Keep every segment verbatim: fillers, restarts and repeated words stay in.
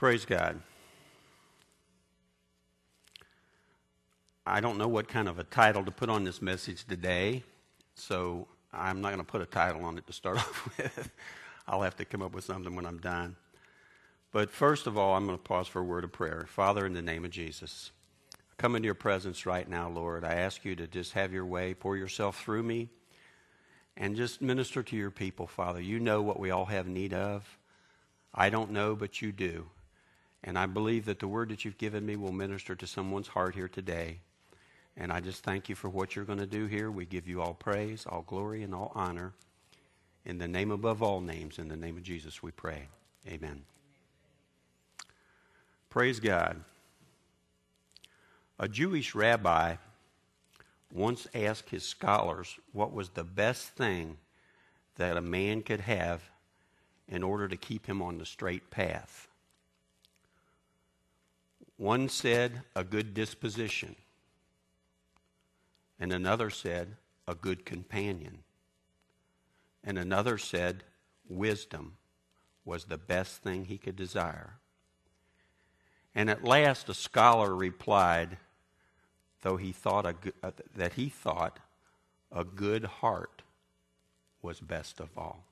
Praise God. I don't know what kind of a title to put on this message today, so I'm not going to put a title on it to start off with. I'll have to come up with something when I'm done. But first of all, I'm going to pause for a word of prayer. Father, in the name of Jesus, I come into your presence right now, Lord. I ask you to just have your way, pour yourself through me, and just minister to your people, Father. You know what we all have need of. I don't know, but you do. And I believe that the word that you've given me will minister to someone's heart here today. And I just thank you for what you're going to do here. We give you all praise, all glory, and all honor. In the name above all names, in the name of Jesus, we pray. Amen. Praise God. A Jewish rabbi once asked his scholars what was the best thing that a man could have in order to keep him on the straight path. One said, a good disposition. And another said, a good companion. And another said, wisdom was the best thing he could desire. And at last a scholar replied, though he thought a good, uh, that he thought a good heart was best of all.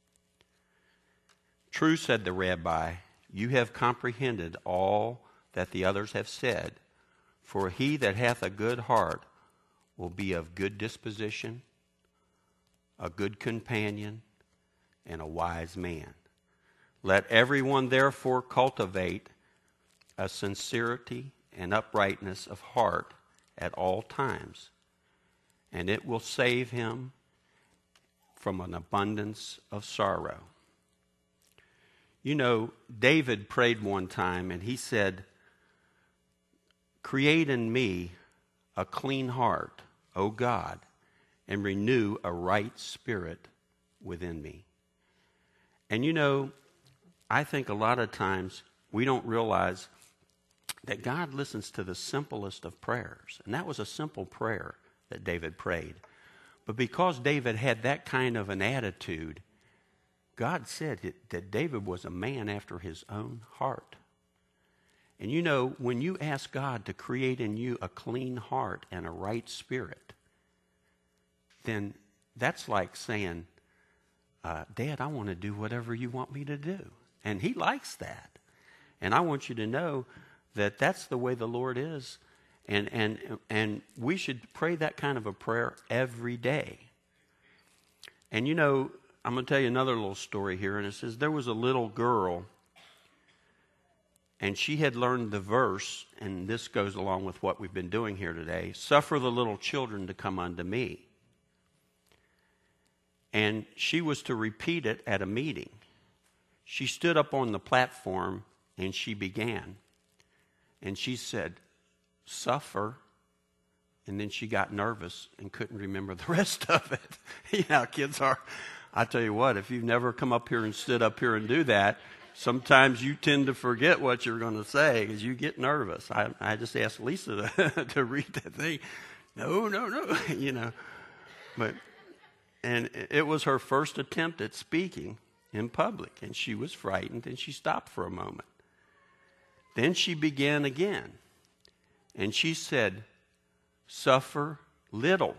True, said the rabbi, you have comprehended all that the others have said, for he that hath a good heart will be of good disposition, a good companion, and a wise man. Let everyone therefore cultivate a sincerity and uprightness of heart at all times, and it will save him from an abundance of sorrow. You know, David prayed one time and he said, create in me a clean heart, O God, and renew a right spirit within me. And you know, I think a lot of times we don't realize that God listens to the simplest of prayers. And that was a simple prayer that David prayed. But because David had that kind of an attitude, God said that David was a man after his own heart. And you know, when you ask God to create in you a clean heart and a right spirit, then that's like saying, uh, Dad, I want to do whatever you want me to do. And he likes that. And I want you to know that that's the way the Lord is. And, and, and we should pray that kind of a prayer every day. And you know, I'm going to tell you another little story here. And it says there was a little girl, and she had learned the verse, and this goes along with what we've been doing here today, suffer the little children to come unto me. And she was to repeat it at a meeting. She stood up on the platform and she began. And she said, suffer. And then she got nervous and couldn't remember the rest of it. You know how kids are. I tell you what, if you've never come up here and stood up here and do that, sometimes you tend to forget what you're going to say because you get nervous. I, I just asked Lisa to, to read that thing. No, no, no, you know. But, and it was her first attempt at speaking in public, and she was frightened, and she stopped for a moment. Then she began again, and she said, suffer little.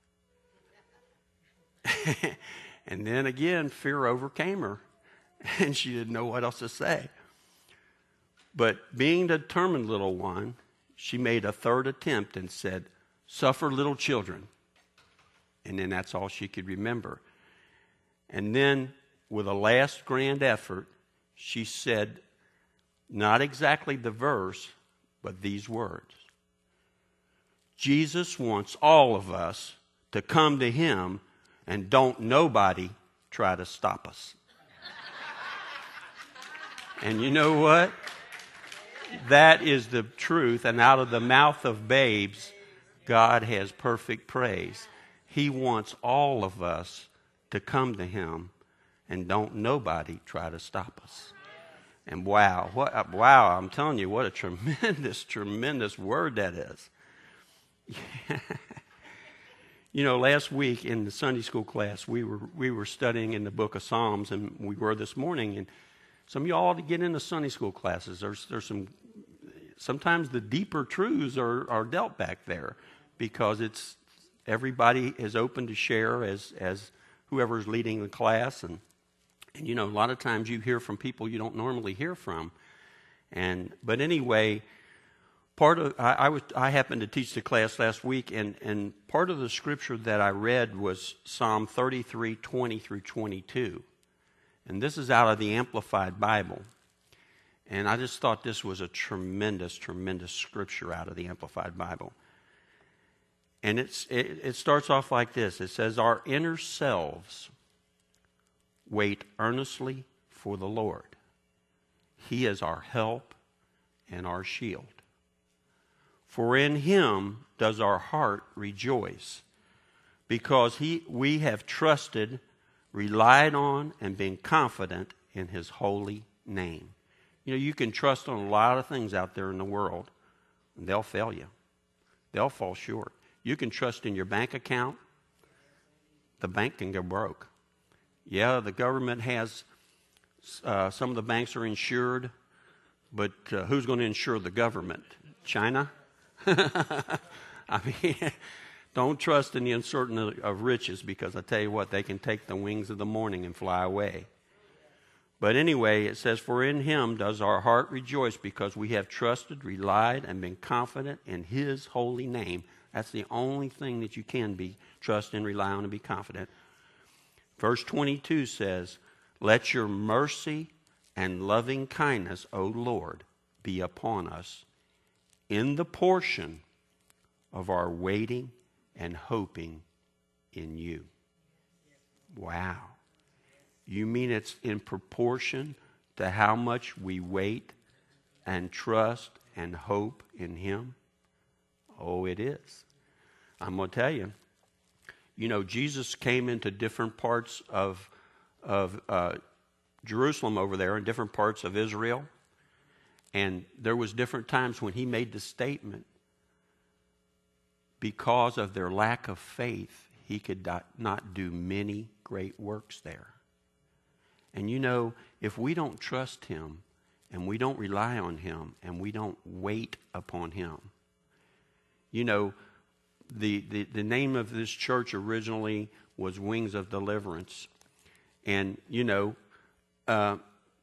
And then again, fear overcame her, and she didn't know what else to say. But being the determined little one, she made a third attempt and said, suffer little children. And then that's all she could remember. And then, with a last grand effort, she said, not exactly the verse, but these words. Jesus wants all of us to come to him, and don't nobody try to stop us. And you know what? That is the truth, and out of the mouth of babes, God has perfect praise. He wants all of us to come to him, and don't nobody try to stop us. And wow, what, wow, I'm telling you, what a tremendous, tremendous word that is. You know, last week in the Sunday school class, we were we were studying in the book of Psalms, and we were this morning, and Some of y'all ought to get into Sunday school classes. There's there's some, sometimes the deeper truths are, are dealt back there because it's, everybody is open to share as, as whoever's leading the class. And, and, you know, a lot of times you hear from people you don't normally hear from. And, but anyway, part of, I, I was, I happened to teach the class last week, and, and part of the scripture that I read was Psalm thirty-three, twenty through twenty-two. And this is out of the Amplified Bible. And I just thought this was a tremendous, tremendous scripture out of the Amplified Bible. And it's, it, it starts off like this. It says, our inner selves wait earnestly for the Lord. He is our help and our shield. For in him does our heart rejoice, because he, we have trusted, relied on, and been confident in his holy name. You know, you can trust on a lot of things out there in the world, and they'll fail you. They'll fall short. You can trust in your bank account. The bank can go broke. Yeah, the government has, uh, some of the banks are insured, but uh, who's going to insure the government? China? I mean, don't trust in the uncertainty of riches, because I tell you what, they can take the wings of the morning and fly away. But anyway, it says, for in him does our heart rejoice, because we have trusted, relied, and been confident in his holy name. That's the only thing that you can be, trust and rely on and be confident. Verse twenty-two says, let your mercy and loving kindness, O Lord, be upon us in the portion of our waiting and hoping in you. Wow. You mean it's in proportion to how much we wait and trust and hope in him? Oh, it is. I'm going to tell you. You know, Jesus came into different parts of, of uh, Jerusalem over there, and different parts of Israel. And there was different times when he made the statement, because of their lack of faith, he could not do many great works there. And you know, if we don't trust him, and we don't rely on him, and we don't wait upon him, you know, the, the, the name of this church originally was Wings of Deliverance. And, you know, uh,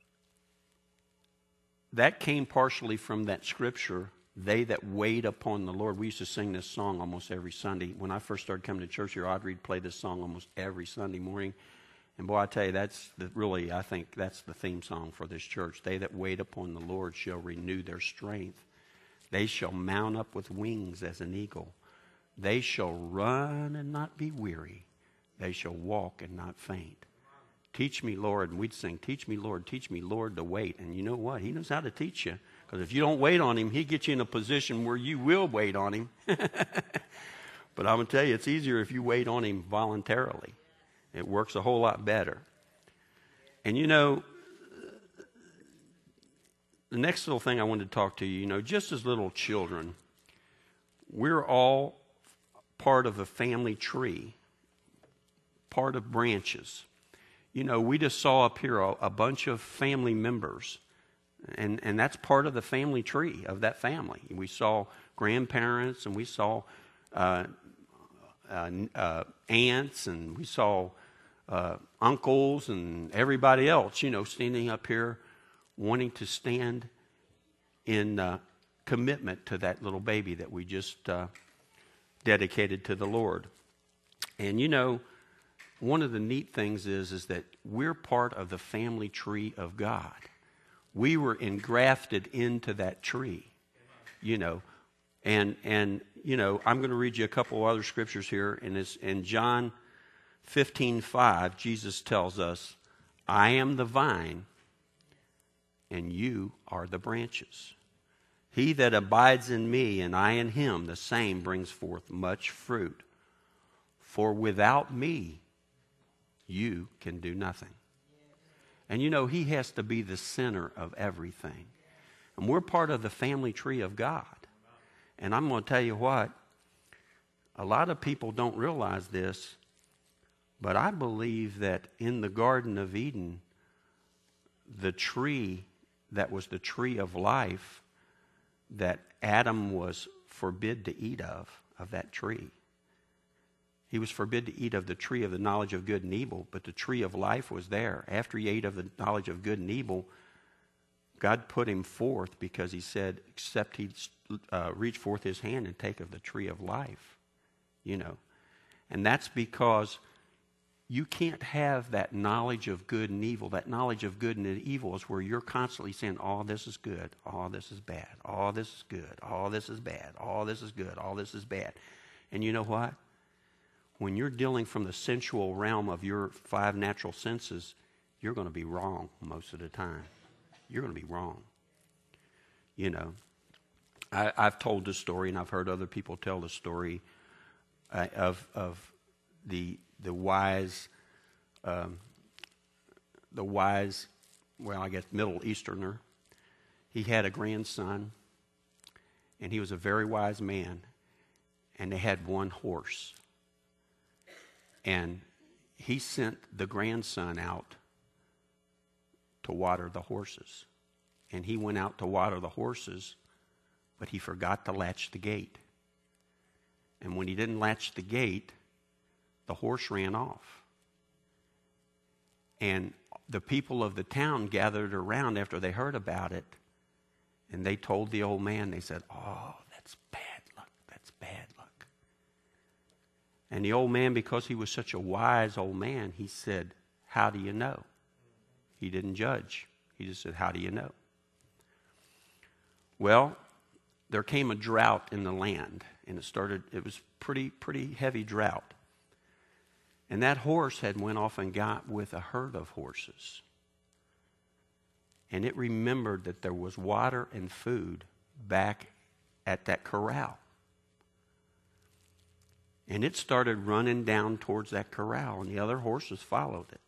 that came partially from that scripture, they that wait upon the Lord. We used to sing this song almost every Sunday. When I first started coming to church here, Audrey would play this song almost every Sunday morning. And boy, I tell you, that's the, really, I think that's the theme song for this church. They that wait upon the Lord shall renew their strength. They shall mount up with wings as an eagle. They shall run and not be weary. They shall walk and not faint. Teach me, Lord. And we'd sing, teach me, Lord, teach me, Lord, to wait. And you know what? He knows how to teach you. Because if you don't wait on him, he gets you in a position where you will wait on him. But I'm going to tell you, it's easier if you wait on him voluntarily. It works a whole lot better. And you know, the next little thing I wanted to talk to you, you know, just as little children, we're all part of a family tree, part of branches. You know, we just saw up here a, a bunch of family members, and, and that's part of the family tree of that family. We saw grandparents, and we saw uh, uh, uh, aunts, and we saw uh, uncles, and everybody else, you know, standing up here wanting to stand in uh, commitment to that little baby that we just uh, dedicated to the Lord. And, you know, one of the neat things is, is that we're part of the family tree of God. We were engrafted into that tree, you know. And, and you know, I'm going to read you a couple other scriptures here. And it's in John fifteen five, Jesus tells us, I am the vine, and you are the branches. He that abides in me, and I in him, the same brings forth much fruit. For without me, you can do nothing. And you know, he has to be the center of everything. And we're part of the family tree of God. And I'm going to tell you what, a lot of people don't realize this, but I believe that in the Garden of Eden, the tree that was the tree of life that Adam was forbid to eat of, of that tree. He was forbid to eat of the tree of the knowledge of good and evil, but the tree of life was there. After he ate of the knowledge of good and evil, God put him forth because he said, except he uh, reach forth his hand and take of the tree of life, you know. And that's because you can't have that knowledge of good and evil. That knowledge of good and evil is where you're constantly saying, oh, this is good, oh, this is bad, oh, this is good, oh, this is bad, oh, this is good, oh, this is bad. And you know what? When you're dealing from the sensual realm of your five natural senses, you're going to be wrong most of the time. You're going to be wrong. You know, I, I've told this story, and I've heard other people tell the story uh, of of the the wise, um, the wise, well, I guess Middle Easterner. He had a grandson, and he was a very wise man, and they had one horse. And he sent the grandson out to water the horses. And he went out to water the horses, but he forgot to latch the gate. And when he didn't latch the gate, the horse ran off. And the people of the town gathered around after they heard about it, and they told the old man, they said, oh, that's bad luck, that's bad luck. And the old man, because he was such a wise old man, he said, how do you know? He didn't judge. He just said, how do you know? Well, there came a drought in the land, and it started, it was pretty, pretty heavy drought. And that horse had went off and got with a herd of horses. And it remembered that there was water and food back at that corral. And it started running down towards that corral, and the other horses followed it.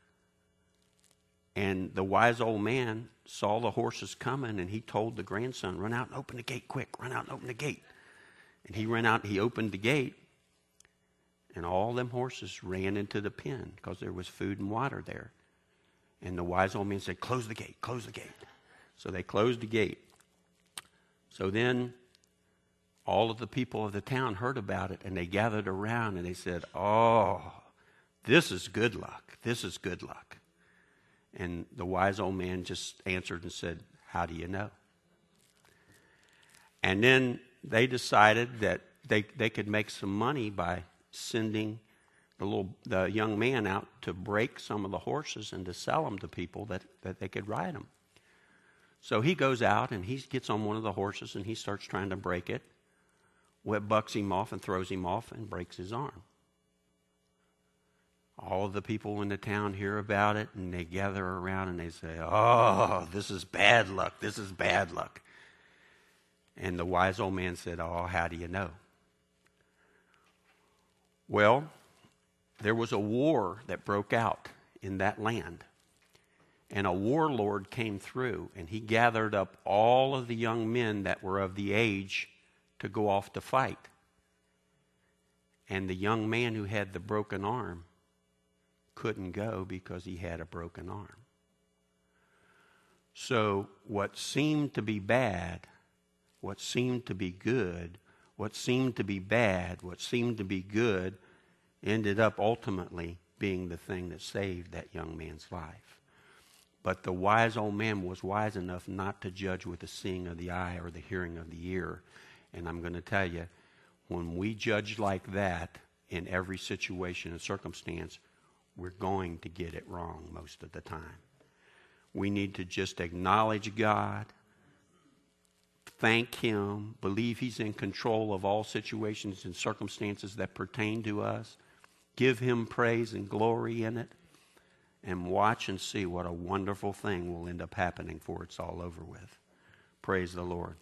And the wise old man saw the horses coming, and he told the grandson, run out and open the gate quick, run out and open the gate. And he ran out and he opened the gate, and all them horses ran into the pen because there was food and water there. And the wise old man said, close the gate, close the gate. So they closed the gate. So then all of the people of the town heard about it, and they gathered around, and they said, oh, this is good luck. This is good luck. And the wise old man just answered and said, how do you know? And then they decided that they, they could make some money by sending the little the young man out to break some of the horses and to sell them to people that, that they could ride them. So he goes out, and he gets on one of the horses, and he starts trying to break it. Webb bucks him off and throws him off and breaks his arm. All of the people in the town hear about it, and they gather around and they say, oh, this is bad luck, this is bad luck. And the wise old man said, oh, how do you know? Well, there was a war that broke out in that land. And a warlord came through, and he gathered up all of the young men that were of the age to go off to fight. And the young man who had the broken arm couldn't go because he had a broken arm. So what seemed to be bad, what seemed to be good, what seemed to be bad, what seemed to be good, ended up ultimately being the thing that saved that young man's life. But the wise old man was wise enough not to judge with the seeing of the eye or the hearing of the ear. And I'm going to tell you, when we judge like that in every situation and circumstance, we're going to get it wrong most of the time. We need to just acknowledge God, thank Him, believe He's in control of all situations and circumstances that pertain to us, give Him praise and glory in it, and watch and see what a wonderful thing will end up happening before it's all over with. Praise the Lord.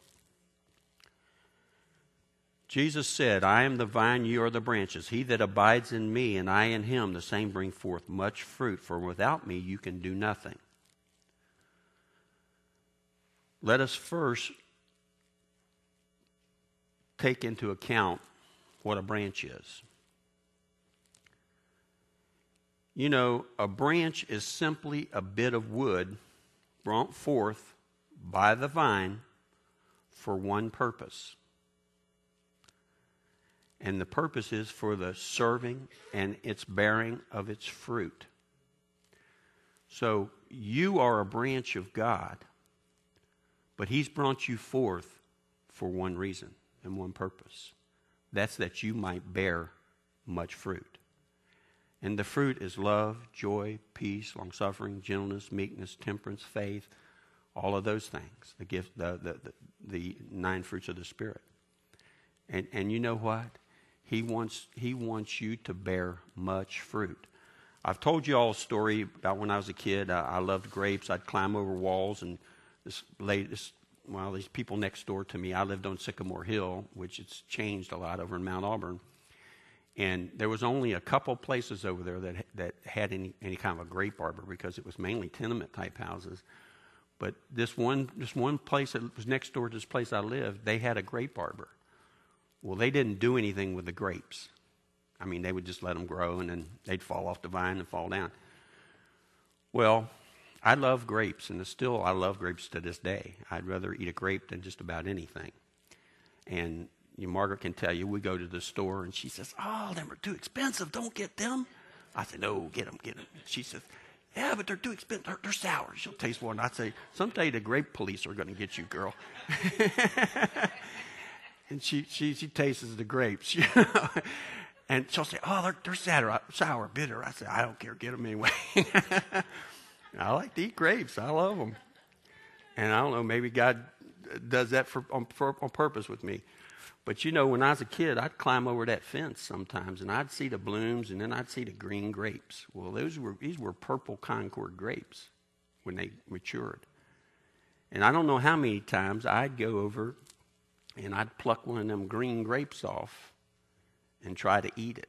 Jesus said, I am the vine, you are the branches. He that abides in me and I in him, the same bring forth much fruit, for without me you can do nothing. Let us first take into account what a branch is. You know, a branch is simply a bit of wood brought forth by the vine for one purpose. And the purpose is for the serving and its bearing of its fruit. So you are a branch of God, but he's brought you forth for one reason and one purpose. That's that you might bear much fruit. And the fruit is love, joy, peace, long-suffering, gentleness, meekness, temperance, faith, all of those things, the gift, the, the, the, the nine fruits of the Spirit. And, and you know what? He wants, he wants you to bear much fruit. I've told you all a story about when I was a kid. I, I loved grapes. I'd climb over walls, and this lady, this, well, these people next door to me, I lived on Sycamore Hill, which it's changed a lot over in Mount Auburn. And there was only a couple places over there that that had any, any kind of a grape arbor, because it was mainly tenement type houses. But this one this one place that was next door to this place I lived, they had a grape arbor. Well, they didn't do anything with the grapes. I mean, they would just let them grow, and then they'd fall off the vine and fall down. Well, I love grapes, and still I love grapes to this day. I'd rather eat a grape than just about anything. And you, Margaret can tell you, we go to the store, and she says, "Oh, them are too expensive. Don't get them." I said, "No, get them, get them." She says, "Yeah, but they're too expensive. They're, they're sour. She'll taste one." I'd say, "Someday the grape police are going to get you, girl." And she, she she tastes the grapes, you know. And she'll say, "Oh, they're, they're sour, sour, bitter." I say, "I don't care. Get them anyway." I like to eat grapes. I love them. And I don't know, maybe God does that for on, for, on purpose with me. But, you know, when I was a kid, I'd climb over that fence sometimes, and I'd see the blooms, and then I'd see the green grapes. Well, those were these were purple Concord grapes when they matured. And I don't know how many times I'd go over, and I'd pluck one of them green grapes off and try to eat it.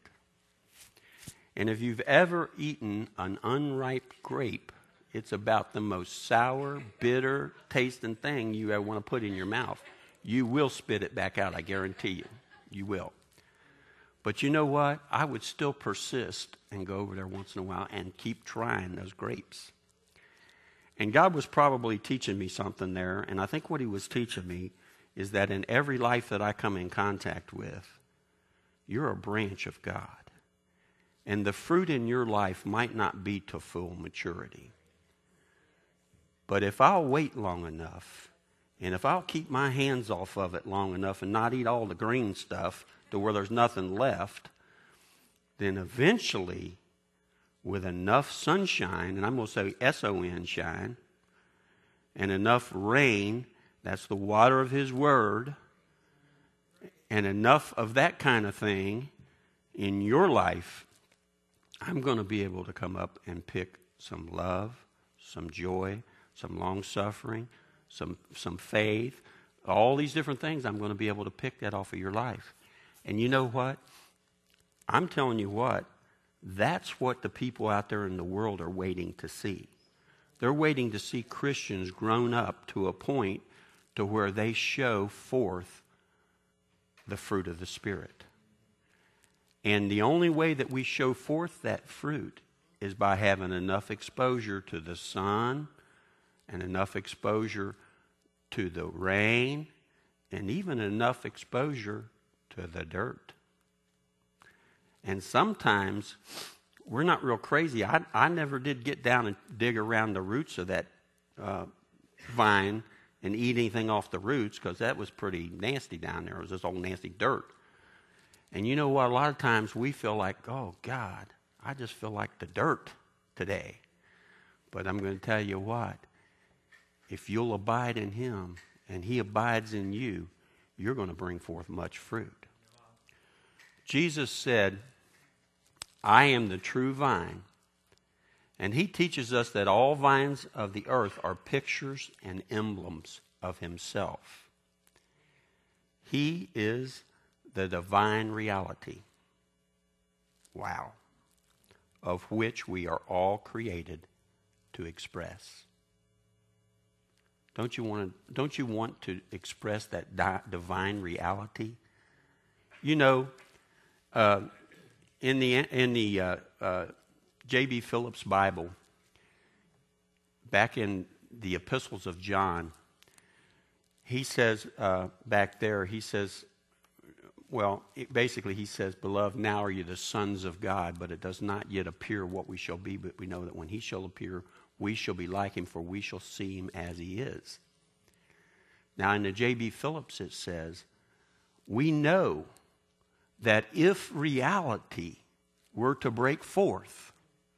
And if you've ever eaten an unripe grape, it's about the most sour, bitter tasting thing you ever want to put in your mouth. You will spit it back out, I guarantee you. You will. But you know what? I would still persist and go over there once in a while and keep trying those grapes. And God was probably teaching me something there, and I think what he was teaching me is that in every life that I come in contact with, you're a branch of God. And the fruit in your life might not be to full maturity. But if I'll wait long enough, and if I'll keep my hands off of it long enough and not eat all the green stuff to where there's nothing left, then eventually, with enough sunshine, and I'm going to say S O N shine, and enough rain, that's the water of his word, and enough of that kind of thing in your life, I'm going to be able to come up and pick some love, some joy, some long-suffering, some some faith, all these different things. I'm going to be able to pick that off of your life. And you know what? I'm telling you what, that's what the people out there in the world are waiting to see. They're waiting to see Christians grown up to a point to where they show forth the fruit of the Spirit. And the only way that we show forth that fruit is by having enough exposure to the sun and enough exposure to the rain and even enough exposure to the dirt. And sometimes we're not real crazy. I, I never did get down and dig around the roots of that uh, vine and eat anything off the roots, because that was pretty nasty down there. It was this old nasty dirt. And you know what? A lot of times we feel like, oh, God, I just feel like the dirt today. But I'm going to tell you what. If you'll abide in him and he abides in you, you're going to bring forth much fruit. Jesus said, "I am the true vine." And he teaches us that all vines of the earth are pictures and emblems of himself. He is the divine reality. Wow. Of which we are all created to express. Don't you want to, don't you want to express that di- divine reality? You know, uh, in the in the uh, uh, J B Phillips Bible, back in the epistles of John, he says uh, back there, he says, well, it, basically he says, beloved, now are you the sons of God, but it does not yet appear what we shall be, but we know that when he shall appear, we shall be like him, for we shall see him as he is. Now in the J B Phillips it says, we know that if reality were to break forth,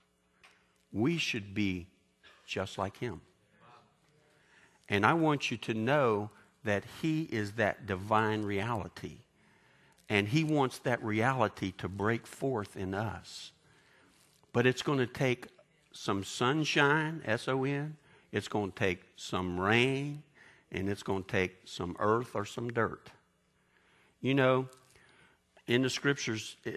we should be just like him. And I want you to know that he is that divine reality. And he wants that reality to break forth in us. But it's going to take some sunshine, S O N. It's going to take some rain. And it's going to take some earth or some dirt. You know, in the scriptures, it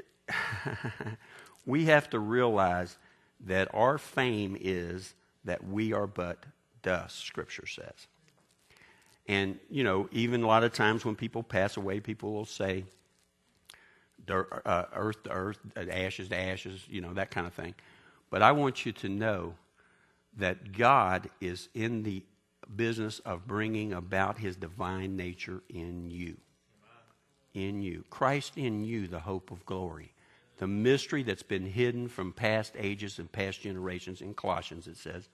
we have to realize that our fame is that we are but dust, Scripture says. And, you know, even a lot of times when people pass away, people will say, dirt, uh, earth to earth, ashes to ashes, you know, that kind of thing. But I want you to know that God is in the business of bringing about his divine nature in you. In you. Christ in you, the hope of glory. The mystery that's been hidden from past ages and past generations. In Colossians it says.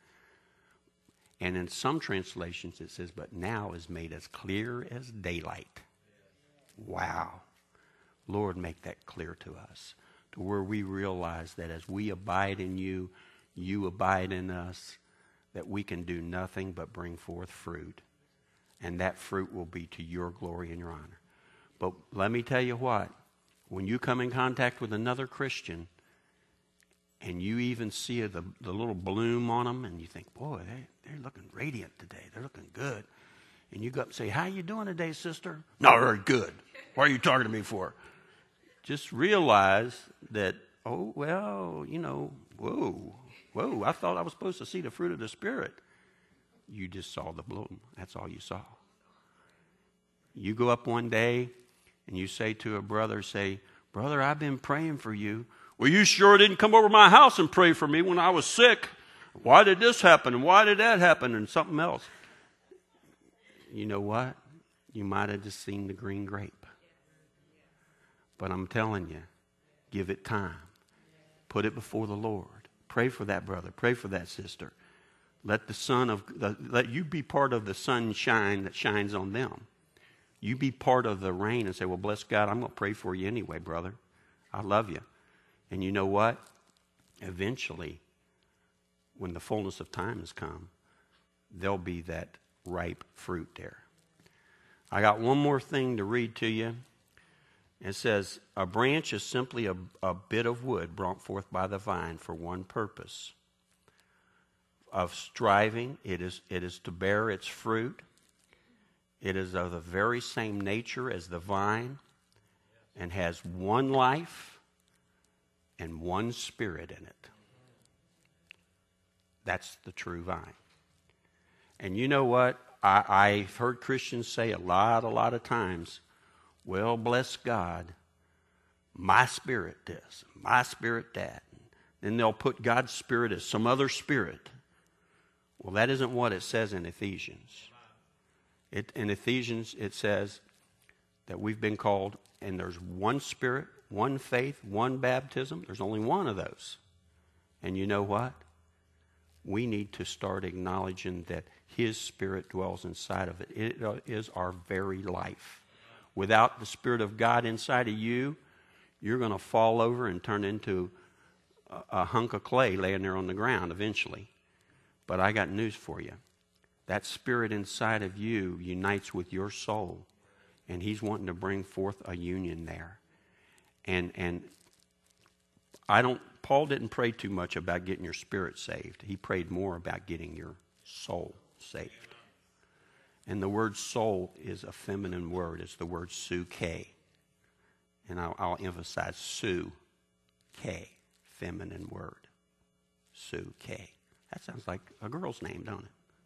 And in some translations it says, but now is made as clear as daylight. Wow. Lord, make that clear to us. To where we realize that as we abide in you, you abide in us, that we can do nothing but bring forth fruit. And that fruit will be to your glory and your honor. But let me tell you what, when you come in contact with another Christian and you even see the, the little bloom on them and you think, boy, they, they're looking radiant today. They're looking good. And you go up and say, how you doing today, sister? Not very good. What are you talking to me for? Just realize that, oh, well, you know, whoa, whoa, I thought I was supposed to see the fruit of the Spirit. You just saw the bloom. That's all you saw. You go up one day and you say to a brother, say, brother, I've been praying for you. Well, you sure didn't come over to my house and pray for me when I was sick. Why did this happen? And why did that happen? And something else. You know what? You might have just seen the green grape. But I'm telling you, give it time. Put it before the Lord. Pray for that brother. Pray for that sister. Let the sun of the, let you be part of the sunshine that shines on them. You be part of the rain and say, well, bless God, I'm going to pray for you anyway, brother. I love you. And you know what? Eventually, when the fullness of time has come, there'll be that ripe fruit there. I got one more thing to read to you. It says, a branch is simply a, a bit of wood brought forth by the vine for one purpose. Of striving, it is, it is to bear its fruit. It is of the very same nature as the vine and has one life and one spirit in it. That's the true vine. And you know what? I, I've heard Christians say a lot, a lot of times, well, bless God, my spirit this, my spirit that. And then they'll put God's spirit as some other spirit. Well, that isn't what it says in Ephesians. It, in Ephesians, it says that we've been called, and there's one spirit, one faith, one baptism. There's only one of those. And you know what? We need to start acknowledging that his spirit dwells inside of it. It is our very life. Without the Spirit of God inside of you, you're going to fall over and turn into a, a hunk of clay laying there on the ground eventually. But I got news for you. That spirit inside of you unites with your soul. And he's wanting to bring forth a union there. And and I don't Paul didn't pray too much about getting your spirit saved. He prayed more about getting your soul saved. And the word soul is a feminine word. It's the word suke. And I'll, I'll emphasize suke, feminine word. Suke. That sounds like a girl's name, don't it?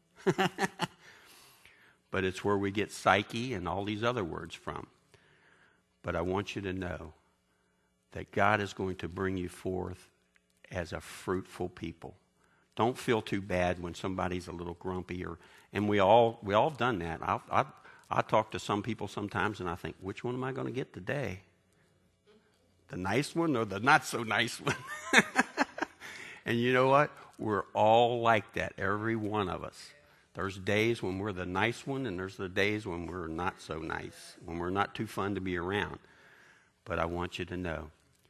But it's where we get psyche and all these other words from. But I want you to know that God is going to bring you forth as a fruitful people. Don't feel too bad when somebody's a little grumpy, or and we all we all done that. I I I talk to some people sometimes, and I think, which one am I going to get today? The nice one or the not so nice one? And you know what? We're all like that, every one of us. There's days when we're the nice one, and there's the days when we're not so nice, when we're not too fun to be around. But I want you to know,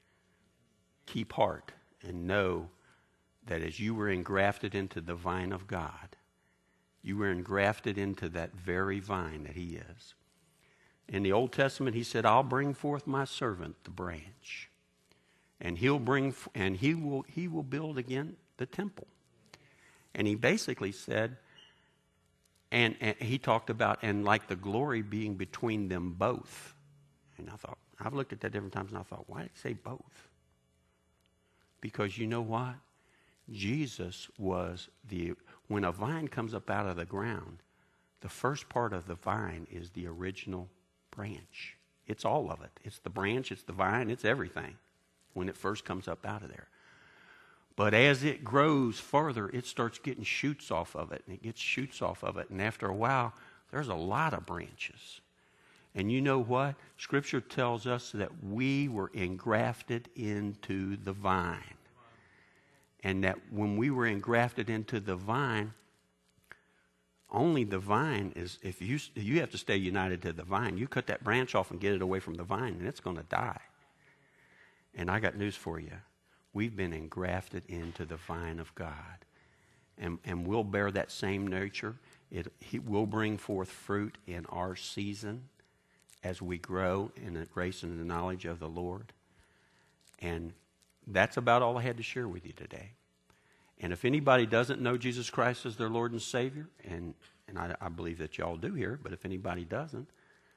keep heart and know that as you were engrafted into the vine of God, you were engrafted into that very vine that he is. In the Old Testament, he said, I'll bring forth my servant, the branch. And he'll bring, and he will, he will build again the temple. And he basically said, and, and he talked about, and like the glory being between them both. And I thought, I've looked at that different times, and I thought, why did he say both? Because you know what? Jesus was the, when a vine comes up out of the ground, the first part of the vine is the original branch. It's all of it. It's the branch, it's the vine, it's everything when it first comes up out of there. But as it grows further, it starts getting shoots off of it, and it gets shoots off of it. And after a while, there's a lot of branches. And you know what? Scripture tells us that we were engrafted into the vine. And that when we were engrafted into the vine, only the vine is, if you you have to stay united to the vine. You cut that branch off and get it away from the vine, and it's going to die. And I got news for you. We've been engrafted into the vine of God. And, and we'll bear that same nature. It, it will bring forth fruit in our season as we grow in the grace and the knowledge of the Lord. And that's about all I had to share with you today. And if anybody doesn't know Jesus Christ as their Lord and Savior, and, and I, I believe that y'all do here, but if anybody doesn't,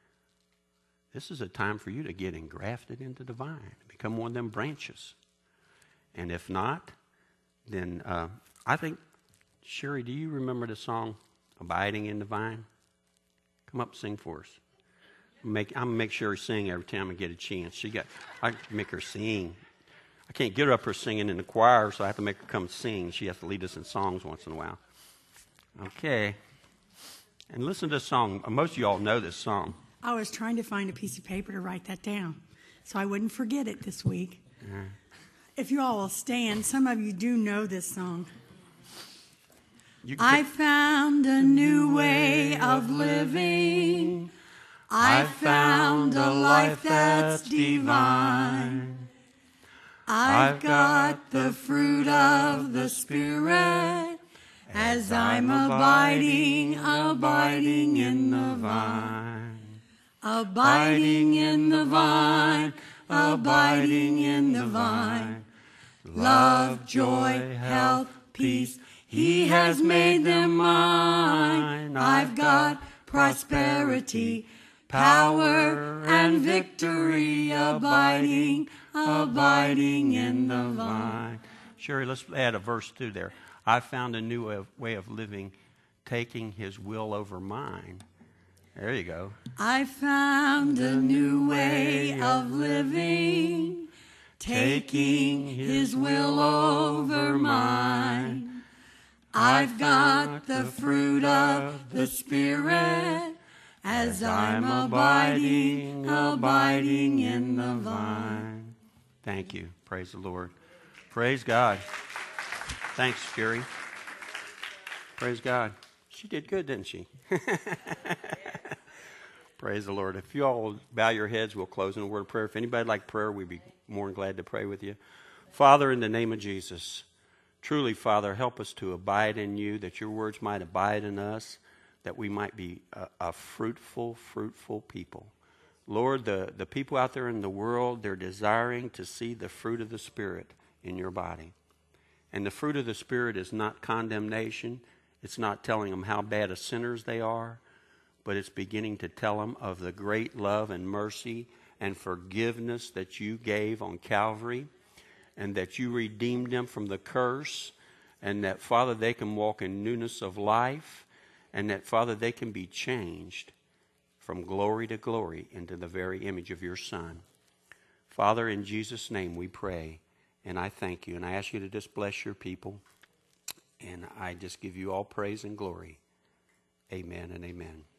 this is a time for you to get engrafted into the vine, become one of them branches. And if not, then uh, I think, Sherry, do you remember the song, Abiding in the Vine? Come up and sing for us. Make, I'm going to make sure she sing every time I get a chance. She got, I make her sing. I can't get her up here singing in the choir, so I have to make her come sing. She has to lead us in songs once in a while. Okay. And listen to this song. Most of you all know this song. I was trying to find a piece of paper to write that down so I wouldn't forget it this week. Yeah. If you all will stand, some of you do know this song. I found a new way of living. I found a life that's divine. I've got the fruit of the Spirit as I'm abiding, abiding in the vine. Abiding in the vine, abiding in the vine. Love, joy, health, peace, He has made them mine. I've got prosperity, power, and victory, abiding, abiding in the vine. Sherry, let's add a verse two there. I found a new way of, way of living, taking His will over mine. There you go. I found a new way of living, taking His will over mine. I've got the fruit of the Spirit as I'm abiding, abiding in the vine. Thank you. Praise the Lord. Praise God. Thanks, Sherry. Praise God. She did good, didn't she? Praise the Lord. If you all bow your heads, we'll close in a word of prayer. If anybody would like prayer, we'd be more than glad to pray with you. Father, in the name of Jesus, truly, Father, help us to abide in you, that your words might abide in us, that we might be a, a fruitful, fruitful people. Lord, the, the people out there in the world, they're desiring to see the fruit of the Spirit in your body. And the fruit of the Spirit is not condemnation. It's not telling them how bad of sinners they are, but it's beginning to tell them of the great love and mercy and forgiveness that you gave on Calvary, and that you redeemed them from the curse, and that, Father, they can walk in newness of life, and that, Father, they can be changed from glory to glory into the very image of your Son. Father, in Jesus' name we pray, and I thank you, and I ask you to just bless your people. And I just give you all praise and glory. Amen and amen.